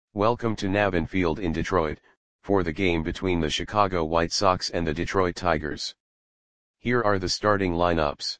Welcome to Navin Field in Detroit, for the game between the Chicago White Sox and the Detroit Tigers. Here are the starting lineups.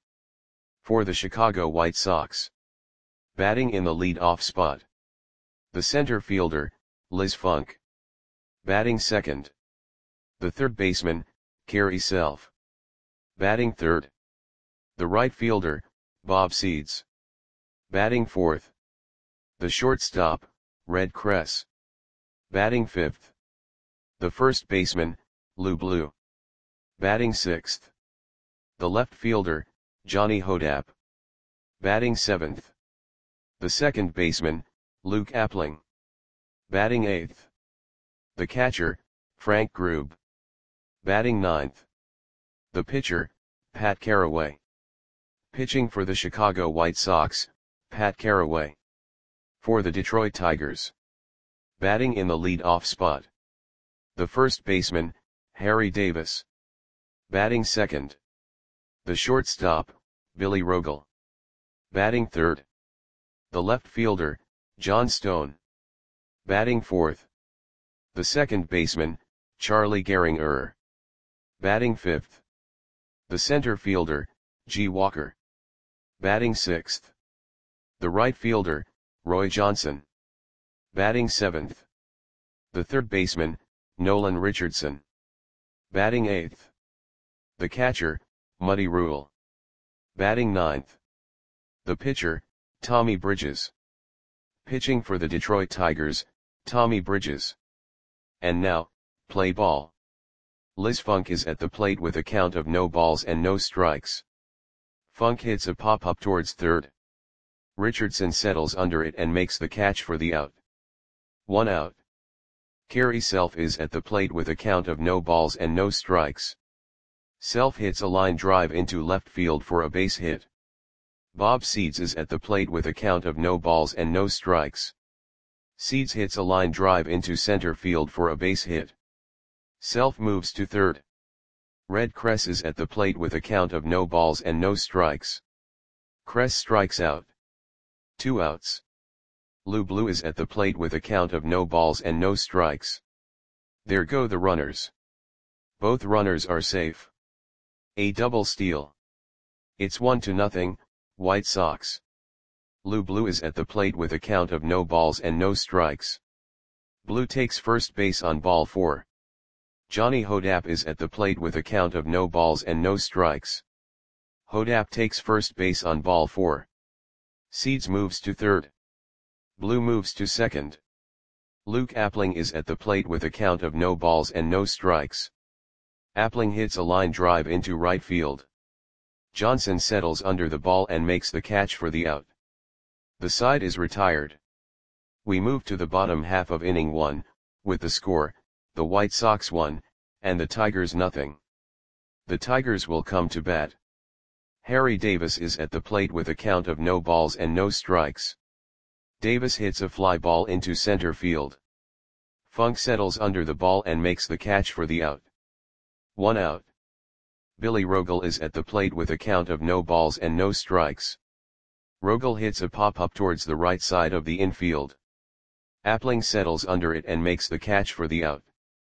For the Chicago White Sox. Batting in the lead-off spot. The center fielder, Liz Funk. Batting second. The third baseman, Gary Self. Batting third. The right fielder, Bob Seeds. Batting fourth. The shortstop, Red Kress. Batting fifth. The first baseman, Lou Blue. Batting sixth. The left fielder, Johnny Hodap. Batting seventh. The second baseman, Luke Appling. Batting eighth. The catcher, Frank Grube. Batting ninth. The pitcher, Pat Caraway. Pitching for the Chicago White Sox, Pat Caraway. For the Detroit Tigers. Batting in the lead-off spot. The first baseman, Harry Davis. Batting second. The shortstop, Billy Rogel. Batting third. The left fielder, John Stone. Batting fourth. The second baseman, Charlie Gehringer. Batting fifth. The center fielder, G. Walker. Batting sixth. The right fielder, Roy Johnson. Batting seventh. The third baseman, Nolan Richardson. Batting eighth. The catcher, Muddy Rule. Batting ninth. The pitcher, Tommy Bridges. Pitching for the Detroit Tigers, Tommy Bridges. And now, play ball. Liz Funk is at the plate with a count of no balls and no strikes. Funk hits a pop-up towards third. Richardson settles under it and makes the catch for the out. 1 out. Gary Self is at the plate with a count of no balls and no strikes. Self hits a line drive into left field for a base hit. Bob Seeds is at the plate with a count of no balls and no strikes. Seeds hits a line drive into center field for a base hit. Self moves to third. Red Kress is at the plate with a count of no balls and no strikes. Kress strikes out. 2 outs. Lou Blue is at the plate with a count of no balls and no strikes. There go the runners. Both runners are safe. A double steal. It's 1-0, White Sox. Lou Blue is at the plate with a count of no balls and no strikes. Blue takes first base on ball 4. Johnny Hodap is at the plate with a count of no balls and no strikes. Hodap takes first base on ball 4. Seeds moves to third. Blue moves to second. Luke Appling is at the plate with a count of no balls and no strikes. Appling hits a line drive into right field. Johnson settles under the ball and makes the catch for the out. The side is retired. We move to the bottom half of inning 1, with the score, the White Sox 1, and the Tigers 0. The Tigers will come to bat. Harry Davis is at the plate with a count of no balls and no strikes. Davis hits a fly ball into center field. Funk settles under the ball and makes the catch for the out. 1 out. Billy Rogel is at the plate with a count of no balls and no strikes. Rogel hits a pop-up towards the right side of the infield. Appling settles under it and makes the catch for the out.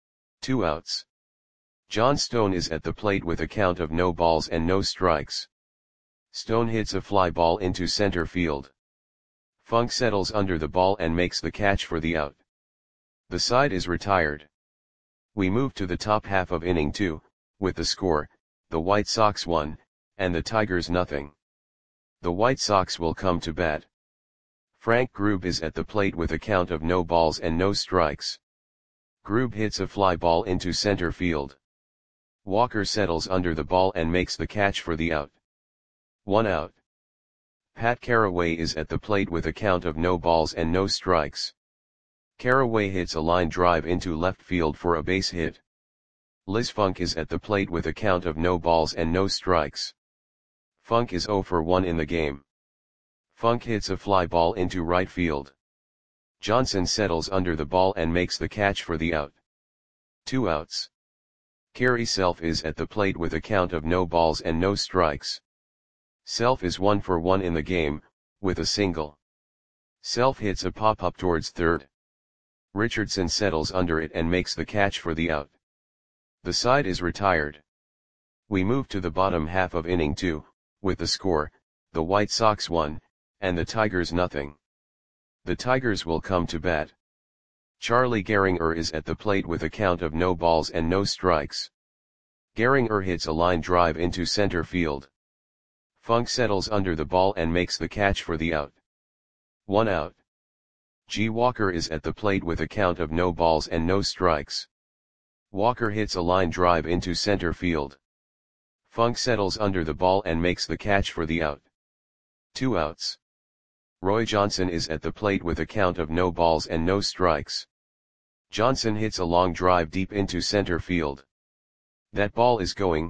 2 outs. John Stone is at the plate with a count of no balls and no strikes. Stone hits a fly ball into center field. Funk settles under the ball and makes the catch for the out. The side is retired. We move to the top half of inning 2, with the score, the White Sox 1, and the Tigers 0. The White Sox will come to bat. Frank Grube is at the plate with a count of no balls and no strikes. Grube hits a fly ball into center field. Walker settles under the ball and makes the catch for the out. 1 out. Pat Caraway is at the plate with a count of no balls and no strikes. Caraway hits a line drive into left field for a base hit. Liz Funk is at the plate with a count of no balls and no strikes. Funk is 0 for 1 in the game. Funk hits a fly ball into right field. Johnson settles under the ball and makes the catch for the out. 2 outs. Gary Self is at the plate with a count of no balls and no strikes. Self is 1 for 1 in the game, with a single. Self hits a pop-up towards third. Richardson settles under it and makes the catch for the out. The side is retired. We move to the bottom half of inning 2, with the score, the White Sox 1, and the Tigers nothing. The Tigers will come to bat. Charlie Gehringer is at the plate with a count of no balls and no strikes. Gehringer hits a line drive into center field. Funk settles under the ball and makes the catch for the out. 1 out. G. Walker is at the plate with a count of no balls and no strikes. Walker hits a line drive into center field. Funk settles under the ball and makes the catch for the out. 2 outs. Roy Johnson is at the plate with a count of no balls and no strikes. Johnson hits a long drive deep into center field. That ball is gone.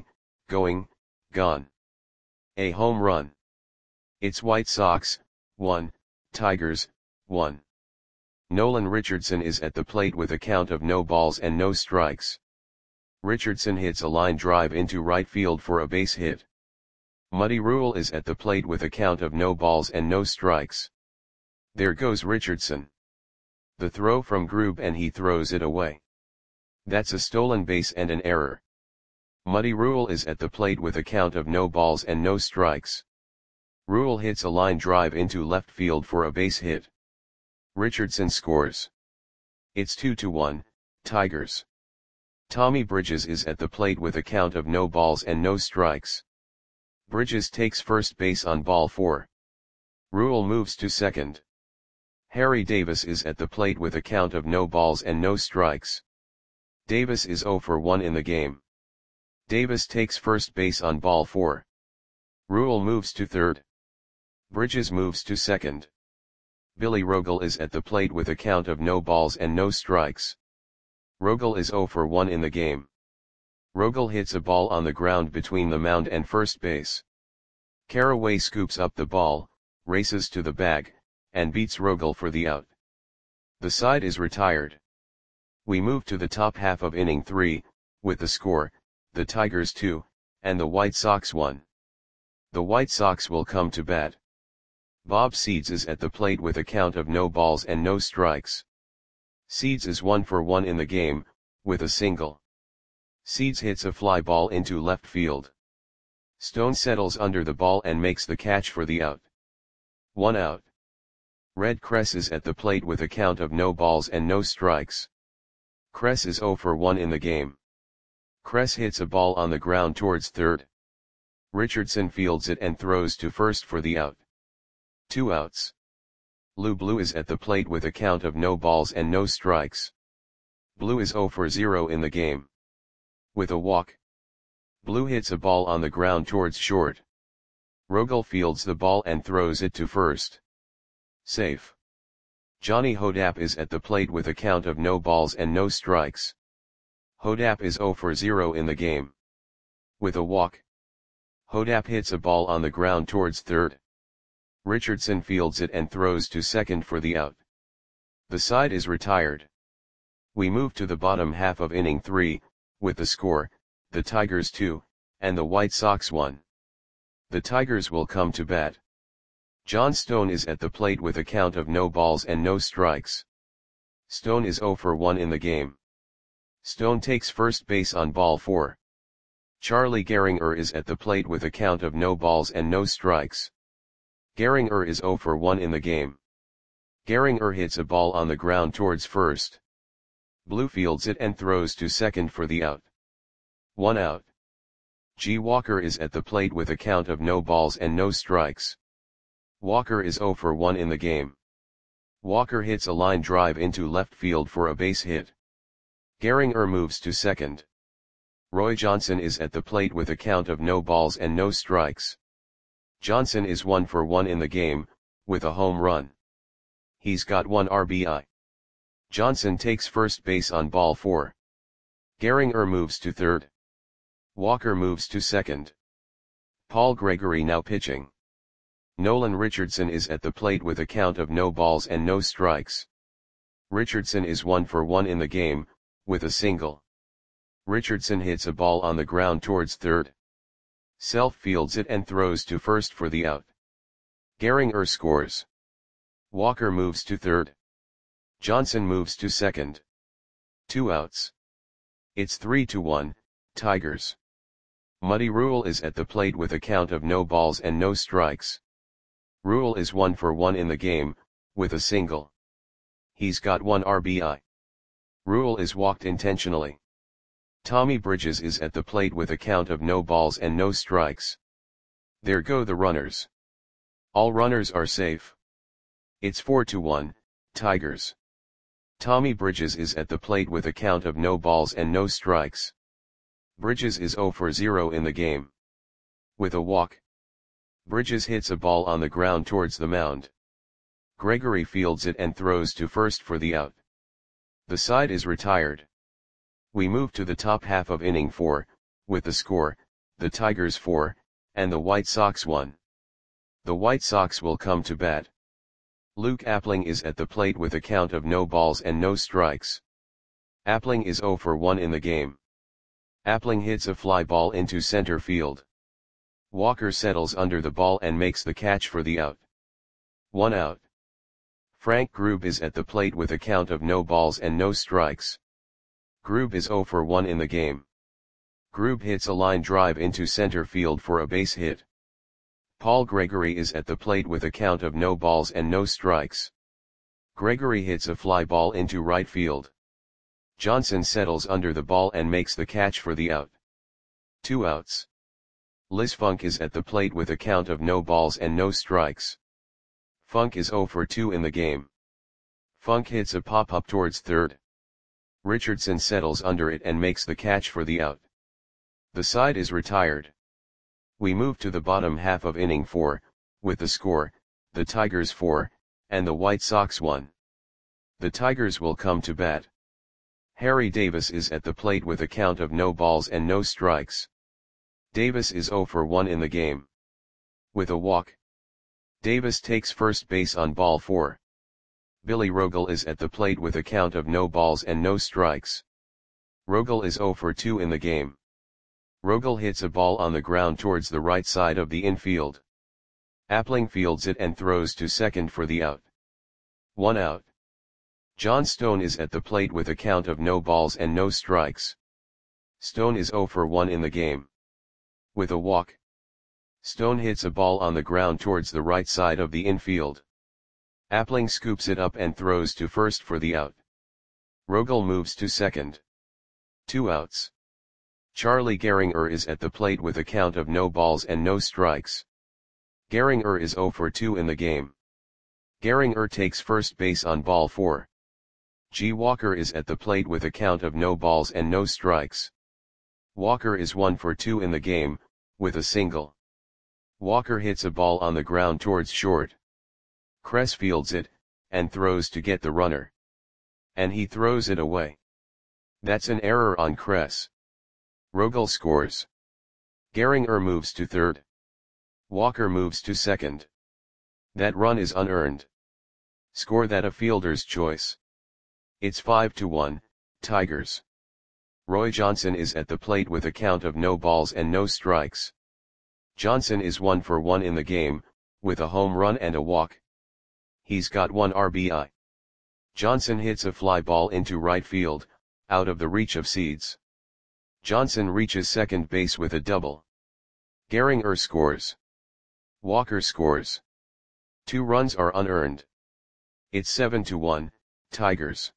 A home run. It's White Sox, 1, Tigers, 1. Nolan Richardson is at the plate with a count of no balls and no strikes. Richardson hits a line drive into right field for a base hit. Muddy Rule is at the plate with a count of no balls and no strikes. There goes Richardson. The throw from Grube and he throws it away. That's a stolen base and an error. Muddy Rule is at the plate with a count of no balls and no strikes. Rule hits a line drive into left field for a base hit. Richardson scores. It's 2-1, Tigers. Tommy Bridges is at the plate with a count of no balls and no strikes. Bridges takes first base on ball 4. Rule moves to second. Harry Davis is at the plate with a count of no balls and no strikes. Davis is 0 for 1 in the game. Davis takes first base on ball 4. Rule moves to third. Bridges moves to second. Billy Rogel is at the plate with a count of no balls and no strikes. Rogel is 0 for 1 in the game. Rogel hits a ball on the ground between the mound and first base. Carraway scoops up the ball, races to the bag, and beats Rogel for the out. The side is retired. We move to the top half of inning 3, with the score, the Tigers 2, and the White Sox 1. The White Sox will come to bat. Bob Seeds is at the plate with a count of no balls and no strikes. Seeds is 1 for 1 in the game, with a single. Seeds hits a fly ball into left field. Stone settles under the ball and makes the catch for the out. 1 out. Red Kress is at the plate with a count of no balls and no strikes. Kress is 0 for 1 in the game. Kress hits a ball on the ground towards third. Richardson fields it and throws to first for the out. 2 outs. Lou Blue is at the plate with a count of no balls and no strikes. Blue is 0 for 0 in the game. With a walk. Blue hits a ball on the ground towards short. Rogel fields the ball and throws it to first. Safe. Johnny Hodap is at the plate with a count of no balls and no strikes. Hodap is 0 for 0 in the game. With a walk. Hodap hits a ball on the ground towards third. Richardson fields it and throws to second for the out. The side is retired. We move to the bottom half of inning 3, with the score, the Tigers 2, and the White Sox 1. The Tigers will come to bat. John Stone is at the plate with a count of no balls and no strikes. Stone is 0 for 1 in the game. Stone takes first base on ball 4. Charlie Gehringer is at the plate with a count of no balls and no strikes. Gehringer is 0 for 1 in the game. Gehringer hits a ball on the ground towards first. Blue fields it and throws to second for the out. 1 out. G. Walker is at the plate with a count of no balls and no strikes. Walker is 0 for 1 in the game. Walker hits a line drive into left field for a base hit. Gehringer moves to second. Roy Johnson is at the plate with a count of no balls and no strikes. Johnson is 1 for 1 in the game, with a home run. He's got 1 RBI. Johnson takes first base on ball 4. Gehringer moves to third. Walker moves to second. Paul Gregory now pitching. Nolan Richardson is at the plate with a count of no balls and no strikes. Richardson is 1 for 1 in the game, with a single. Richardson hits a ball on the ground towards third. Self fields it and throws to first for the out. Gehringer scores. Walker moves to third. Johnson moves to second. 2 outs. It's 3-1, Tigers. Muddy Rule is at the plate with a count of no balls and no strikes. Rule is 1 for 1 in the game, with a single. He's got 1 RBI. Rule is walked intentionally. Tommy Bridges is at the plate with a count of no balls and no strikes. There go the runners. All runners are safe. It's 4-1, Tigers. Tommy Bridges is at the plate with a count of no balls and no strikes. Bridges is 0 for 0 in the game. With a walk. Bridges hits a ball on the ground towards the mound. Gregory fields it and throws to first for the out. The side is retired. We move to the top half of inning 4, with the score, the Tigers 4, and the White Sox 1. The White Sox will come to bat. Luke Appling is at the plate with a count of no balls and no strikes. Appling is 0 for 1 in the game. Appling hits a fly ball into center field. Walker settles under the ball and makes the catch for the out. 1 out. Frank Grube is at the plate with a count of no balls and no strikes. Grube is 0 for 1 in the game. Grube hits a line drive into center field for a base hit. Paul Gregory is at the plate with a count of no balls and no strikes. Gregory hits a fly ball into right field. Johnson settles under the ball and makes the catch for the out. 2 outs. Liz Funk is at the plate with a count of no balls and no strikes. Funk is 0 for 2 in the game. Funk hits a pop-up towards third. Richardson settles under it and makes the catch for the out. The side is retired. We move to the bottom half of inning 4, with the score, the Tigers 4, and the White Sox 1. The Tigers will come to bat. Harry Davis is at the plate with a count of no balls and no strikes. Davis is 0 for 1 in the game. With a walk. Davis takes first base on ball 4. Billy Rogel is at the plate with a count of no balls and no strikes. Rogel is 0 for 2 in the game. Rogel hits a ball on the ground towards the right side of the infield. Appling fields it and throws to second for the out. 1 out. John Stone is at the plate with a count of no balls and no strikes. Stone is 0 for 1 in the game. With a walk. Stone hits a ball on the ground towards the right side of the infield. Appling scoops it up and throws to first for the out. Rogel moves to second. 2 outs. Charlie Gehringer is at the plate with a count of no balls and no strikes. Gehringer is 0 for 2 in the game. Gehringer takes first base on ball 4. G. Walker is at the plate with a count of no balls and no strikes. Walker is 1 for 2 in the game, with a single. Walker hits a ball on the ground towards short. Kress fields it, and throws to get the runner. And he throws it away. That's an error on Kress. Rogel scores. Gehringer moves to third. Walker moves to second. That run is unearned. Score that a fielder's choice. It's 5-1, Tigers. Roy Johnson is at the plate with a count of no balls and no strikes. Johnson is 1 for 1 in the game, with a home run and a walk. He's got 1 RBI. Johnson hits a fly ball into right field, out of the reach of Seeds. Johnson reaches second base with a double. Gehringer scores. Walker scores. 2 runs are unearned. It's 7-1, Tigers.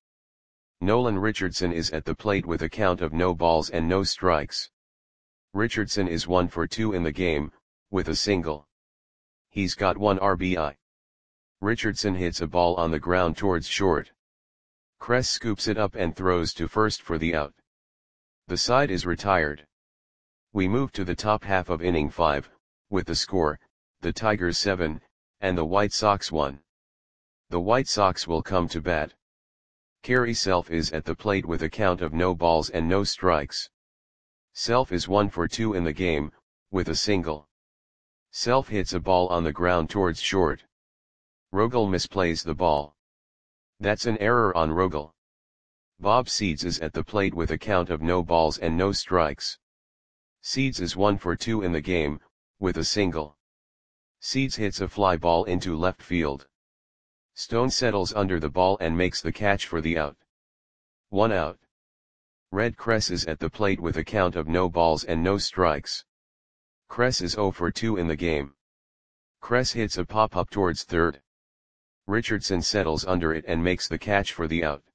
Nolan Richardson is at the plate with a count of no balls and no strikes. Richardson is 1 for 2 in the game, with a single. He's got 1 RBI. Richardson hits a ball on the ground towards short. Kress scoops it up and throws to first for the out. The side is retired. We move to the top half of inning 5, with the score, the Tigers 7, and the White Sox 1. The White Sox will come to bat. Kerry Self is at the plate with a count of no balls and no strikes. Self is 1 for 2 in the game, with a single. Self hits a ball on the ground towards short. Rogel misplays the ball. That's an error on Rogel. Bob Seeds is at the plate with a count of no balls and no strikes. Seeds is 1 for 2 in the game, with a single. Seeds hits a fly ball into left field. Stone settles under the ball and makes the catch for the out. 1 out. Red Cress is at the plate with a count of no balls and no strikes. Cress is 0 for 2 in the game. Cress hits a pop-up towards third. Richardson settles under it and makes the catch for the out.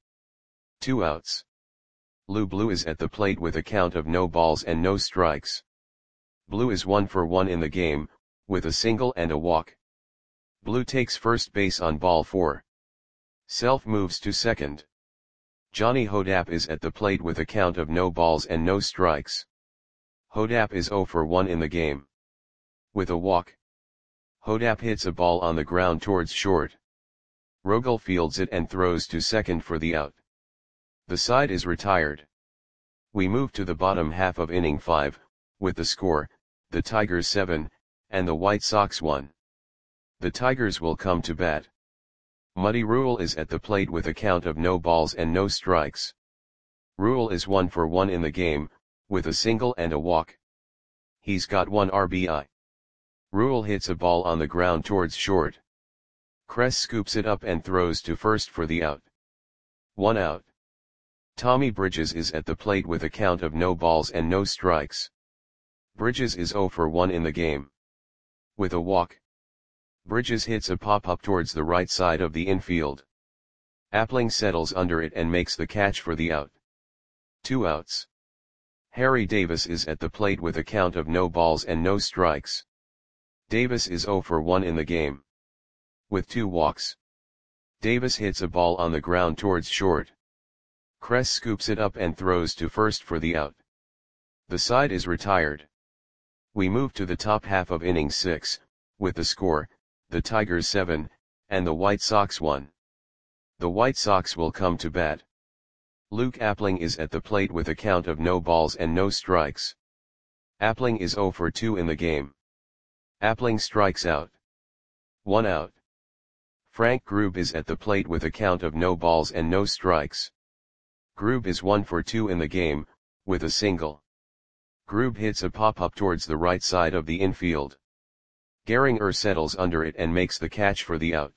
2 outs. Blue is at the plate with a count of no balls and no strikes. Blue is 1 for 1 in the game, with a single and a walk. Blue takes first base on ball 4. Self moves to second. Johnny Hodapp is at the plate with a count of no balls and no strikes. Hodapp is 0 for 1 in the game. With a walk. Hodapp hits a ball on the ground towards short. Rogel fields it and throws to second for the out. The side is retired. We move to the bottom half of inning 5, with the score, the Tigers 7, and the White Sox 1. The Tigers will come to bat. Muddy Rule is at the plate with a count of no balls and no strikes. Rule is 1 for 1 in the game, with a single and a walk. He's got 1 RBI. Rule hits a ball on the ground towards short. Cress scoops it up and throws to first for the out. 1 out. Tommy Bridges is at the plate with a count of no balls and no strikes. Bridges is 0 for 1 in the game. With a walk. Bridges hits a pop-up towards the right side of the infield. Appling settles under it and makes the catch for the out. 2 outs. Harry Davis is at the plate with a count of no balls and no strikes. Davis is 0 for 1 in the game. With 2 walks. Davis hits a ball on the ground towards short. Cress scoops it up and throws to first for the out. The side is retired. We move to the top half of inning 6, with the score, the Tigers 7, and the White Sox 1. The White Sox will come to bat. Luke Appling is at the plate with a count of no balls and no strikes. Appling is 0 for 2 in the game. Appling strikes out. 1 out. Frank Grube is at the plate with a count of no balls and no strikes. Grube is 1 for 2 in the game, with a single. Grube hits a pop-up towards the right side of the infield. Gehringer settles under it and makes the catch for the out.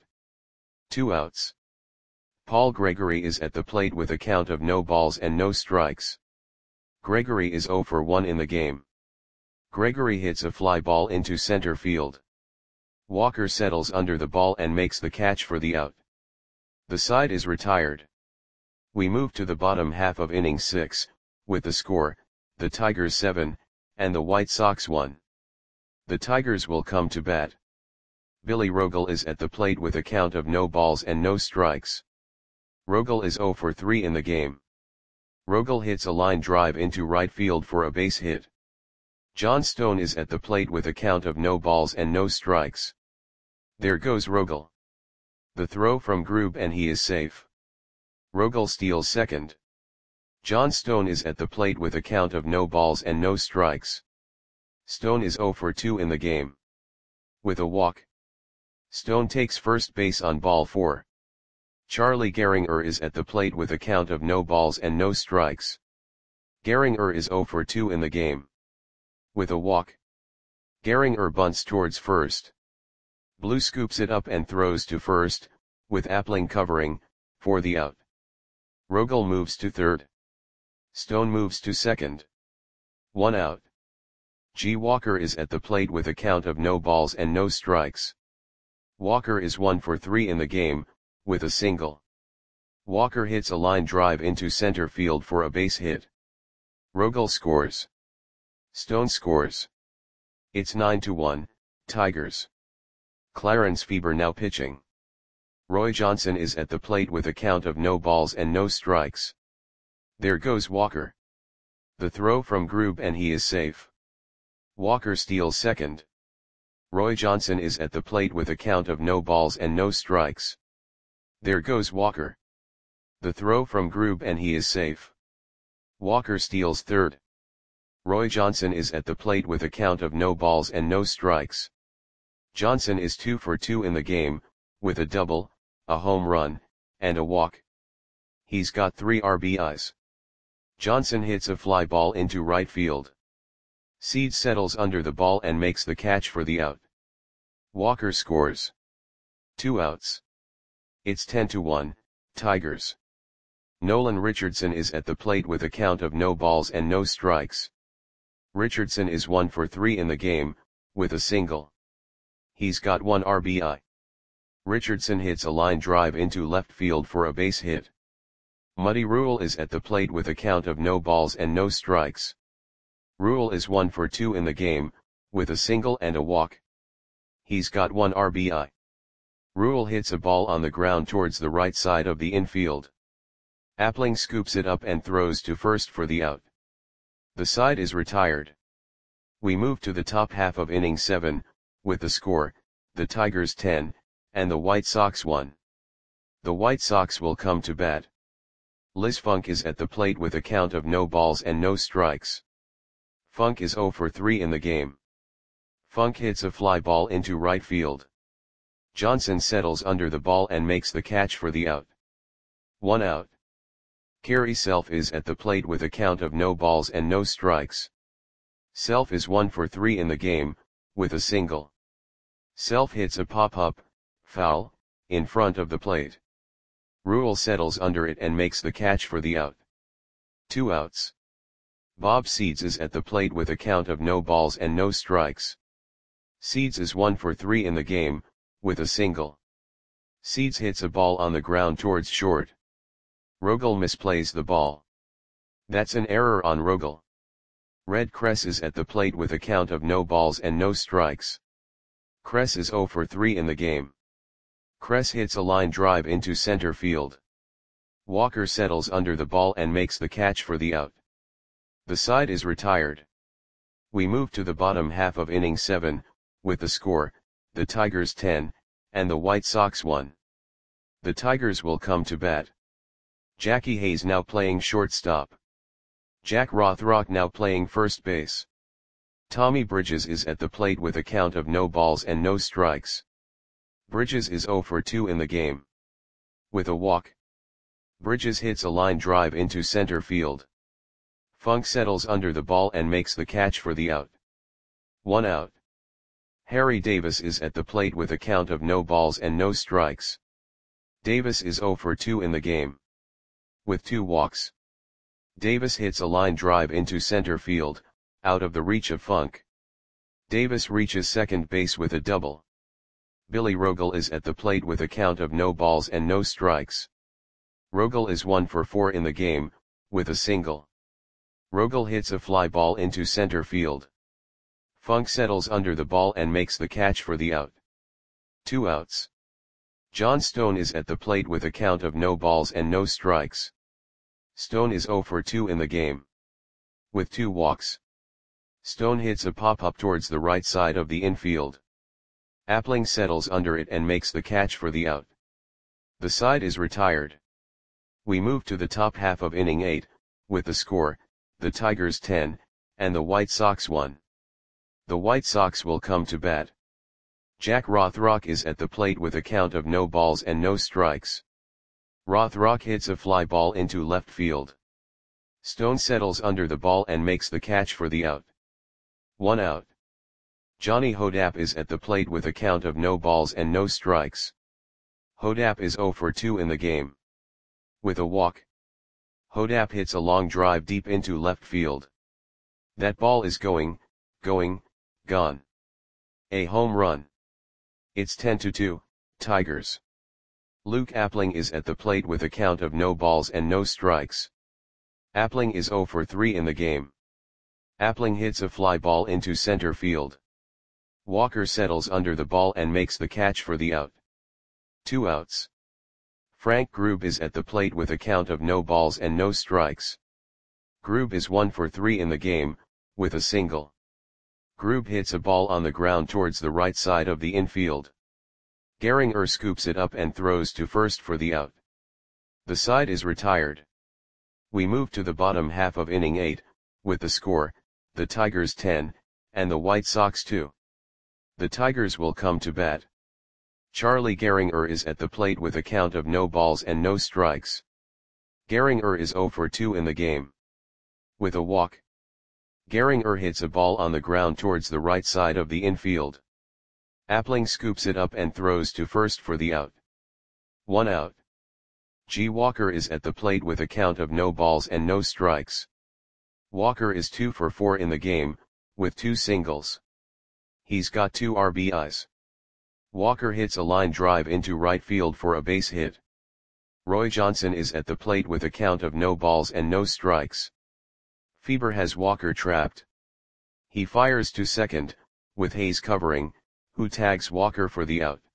2 outs. Paul Gregory is at the plate with a count of no balls and no strikes. Gregory is 0 for 1 in the game. Gregory hits a fly ball into center field. Walker settles under the ball and makes the catch for the out. The side is retired. We move to the bottom half of inning 6, with the score, the Tigers 7, and the White Sox 1. The Tigers will come to bat. Billy Rogel is at the plate with a count of no balls and no strikes. Rogel is 0 for 3 in the game. Rogel hits a line drive into right field for a base hit. John Stone is at the plate with a count of no balls and no strikes. There goes Rogel. The throw from Grube and he is safe. Rogel steals second. John Stone is at the plate with a count of no balls and no strikes. Stone is 0 for 2 in the game. With a walk. Stone takes first base on ball 4. Charlie Gehringer is at the plate with a count of no balls and no strikes. Gehringer is 0 for 2 in the game. With a walk. Gehringer bunts towards first. Blue scoops it up and throws to first, with Appling covering, for the out. Rogel moves to third. Stone moves to second. 1 out. G. Walker is at the plate with a count of no balls and no strikes. Walker is 1 for 3 in the game, with a single. Walker hits a line drive into center field for a base hit. Rogel scores. Stone scores. It's 9-1, Tigers. Clarence Feber now pitching. Roy Johnson is at the plate with a count of no balls and no strikes. There goes Walker. The throw from Grube and he is safe. Walker steals second. Roy Johnson is at the plate with a count of no balls and no strikes. There goes Walker. The throw from Grube and he is safe. Walker steals third. Roy Johnson is at the plate with a count of no balls and no strikes. Johnson is 2 for 2 in the game, with a double, a home run, and a walk. He's got 3 RBIs. Johnson hits a fly ball into right field. Seed settles under the ball and makes the catch for the out. Walker scores. 2 outs. It's 10-1, Tigers. Nolan Richardson is at the plate with a count of no balls and no strikes. Richardson is 1 for 3 in the game, with a single. He's got 1 RBI. Richardson hits a line drive into left field for a base hit. Muddy Rule is at the plate with a count of no balls and no strikes. Rule is 1 for 2 in the game, with a single and a walk. He's got 1 RBI. Rule hits a ball on the ground towards the right side of the infield. Appling scoops it up and throws to first for the out. The side is retired. We move to the top half of inning 7, with the score, the Tigers 10, and the White Sox 1. The White Sox will come to bat. Liz Funk is at the plate with a count of no balls and no strikes. Funk is 0 for 3 in the game. Funk hits a fly ball into right field. Johnson settles under the ball and makes the catch for the out. 1 out. Kerry Self is at the plate with a count of no balls and no strikes. Self is 1 for 3 in the game, with a single. Self hits a pop-up, foul, in front of the plate. Rule settles under it and makes the catch for the out. 2 outs. Bob Seeds is at the plate with a count of no balls and no strikes. Seeds is 1 for 3 in the game, with a single. Seeds hits a ball on the ground towards short. Rogel misplays the ball. That's an error on Rogel. Red Kress is at the plate with a count of no balls and no strikes. Kress is 0 for 3 in the game. Kress hits a line drive into center field. Walker settles under the ball and makes the catch for the out. The side is retired. We move to the bottom half of inning 7, with the score, the Tigers 10, and the White Sox 1. The Tigers will come to bat. Jackie Hayes now playing shortstop. Jack Rothrock now playing first base. Tommy Bridges is at the plate with a count of no balls and no strikes. Bridges is 0 for 2 in the game. With a walk. Bridges hits a line drive into center field. Funk settles under the ball and makes the catch for the out. 1 out. Harry Davis is at the plate with a count of no balls and no strikes. Davis is 0 for 2 in the game. With 2 walks. Davis hits a line drive into center field, out of the reach of Funk. Davis reaches second base with a double. Billy Rogel is at the plate with a count of no balls and no strikes. Rogel is 1 for 4 in the game, with a single. Rogel hits a fly ball into center field. Funk settles under the ball and makes the catch for the out. 2 outs. John Stone is at the plate with a count of no balls and no strikes. Stone is 0 for 2 in the game. With 2 walks. Stone hits a pop-up towards the right side of the infield. Appling settles under it and makes the catch for the out. The side is retired. We move to the top half of inning 8, with the score, the Tigers 10, and the White Sox 1. The White Sox will come to bat. Jack Rothrock is at the plate with a count of no balls and no strikes. Rothrock hits a fly ball into left field. Stone settles under the ball and makes the catch for the out. 1 out. Johnny Hodap is at the plate with a count of no balls and no strikes. Hodap is 0 for 2 in the game. With a walk. Hodap hits a long drive deep into left field. That ball is going, gone. A home run. It's 10-2, Tigers. Luke Appling is at the plate with a count of no balls and no strikes. Appling is 0 for 3 in the game. Appling hits a fly ball into center field. Walker settles under the ball and makes the catch for the out. 2 outs. Frank Grube is at the plate with a count of no balls and no strikes. Grube is 1 for 3 in the game, with a single. Grube hits a ball on the ground towards the right side of the infield. Gehringer scoops it up and throws to first for the out. The side is retired. We move to the bottom half of inning 8, with the score, the Tigers 10, and the White Sox 2. The Tigers will come to bat. Charlie Gehringer is at the plate with a count of no balls and no strikes. Gehringer is 0 for 2 in the game. With a walk. Gehringer hits a ball on the ground towards the right side of the infield. Appling scoops it up and throws to first for the out. 1 out. G. Walker is at the plate with a count of no balls and no strikes. Walker is 2 for 4 in the game, with 2 singles. He's got 2 RBIs. Walker hits a line drive into right field for a base hit. Roy Johnson is at the plate with a count of no balls and no strikes. Fieber has Walker trapped. He fires to second, with Hayes covering, who tags Walker for the out.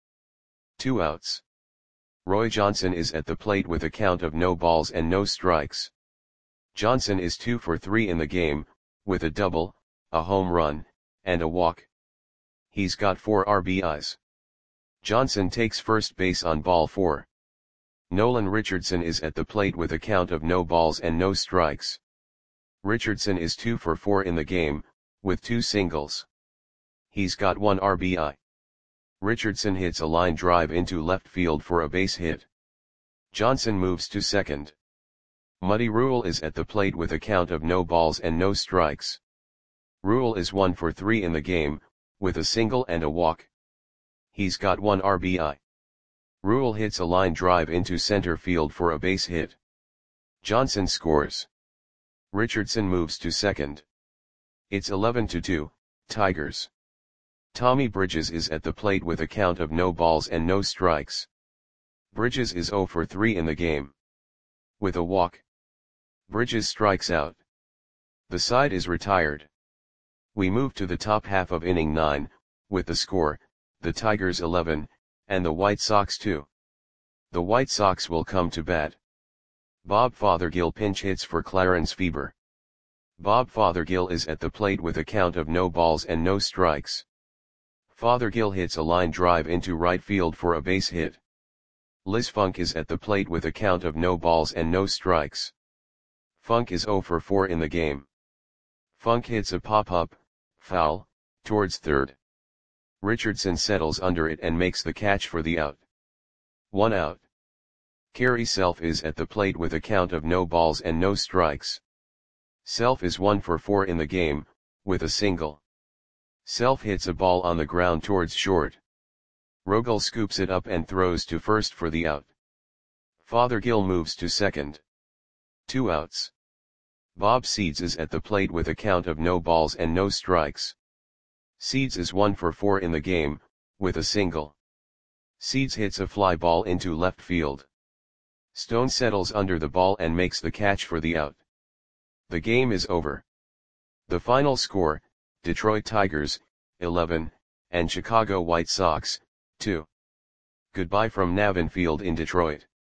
2 outs. Roy Johnson is at the plate with a count of no balls and no strikes. Johnson is 2 for 3 in the game, with a double, a home run, and a walk. He's got 4 RBIs. Johnson takes first base on ball 4. Nolan Richardson is at the plate with a count of no balls and no strikes. Richardson is 2 for 4 in the game, with 2 singles. He's got 1 RBI. Richardson hits a line drive into left field for a base hit. Johnson moves to second. Muddy Rule is at the plate with a count of no balls and no strikes. Rule is 1 for 3 in the game, with a single and a walk. He's got 1 RBI. Rule hits a line drive into center field for a base hit. Johnson scores. Richardson moves to second. It's 11-2, Tigers. Tommy Bridges is at the plate with a count of no balls and no strikes. Bridges is 0 for 3 in the game. With a walk. Bridges strikes out. The side is retired. We move to the top half of inning 9, with the score, the Tigers 11, and the White Sox 2. The White Sox will come to bat. Bob Fothergill pinch hits for Clarence Fieber. Bob Fothergill is at the plate with a count of no balls and no strikes. Fothergill hits a line drive into right field for a base hit. Liz Funk is at the plate with a count of no balls and no strikes. Funk is 0 for 4 in the game. Funk hits a pop-up, foul, towards third. Richardson settles under it and makes the catch for the out. 1 out. Kerry Self is at the plate with a count of no balls and no strikes. Self is 1 for 4 in the game, with a single. Self hits a ball on the ground towards short. Rogel scoops it up and throws to first for the out. Fothergill moves to second. 2 outs. Bob Seeds is at the plate with a count of no balls and no strikes. Seeds is 1 for 4 in the game, with a single. Seeds hits a fly ball into left field. Stone settles under the ball and makes the catch for the out. The game is over. The final score, Detroit Tigers, 11, and Chicago White Sox, 2. Goodbye from Navin Field in Detroit.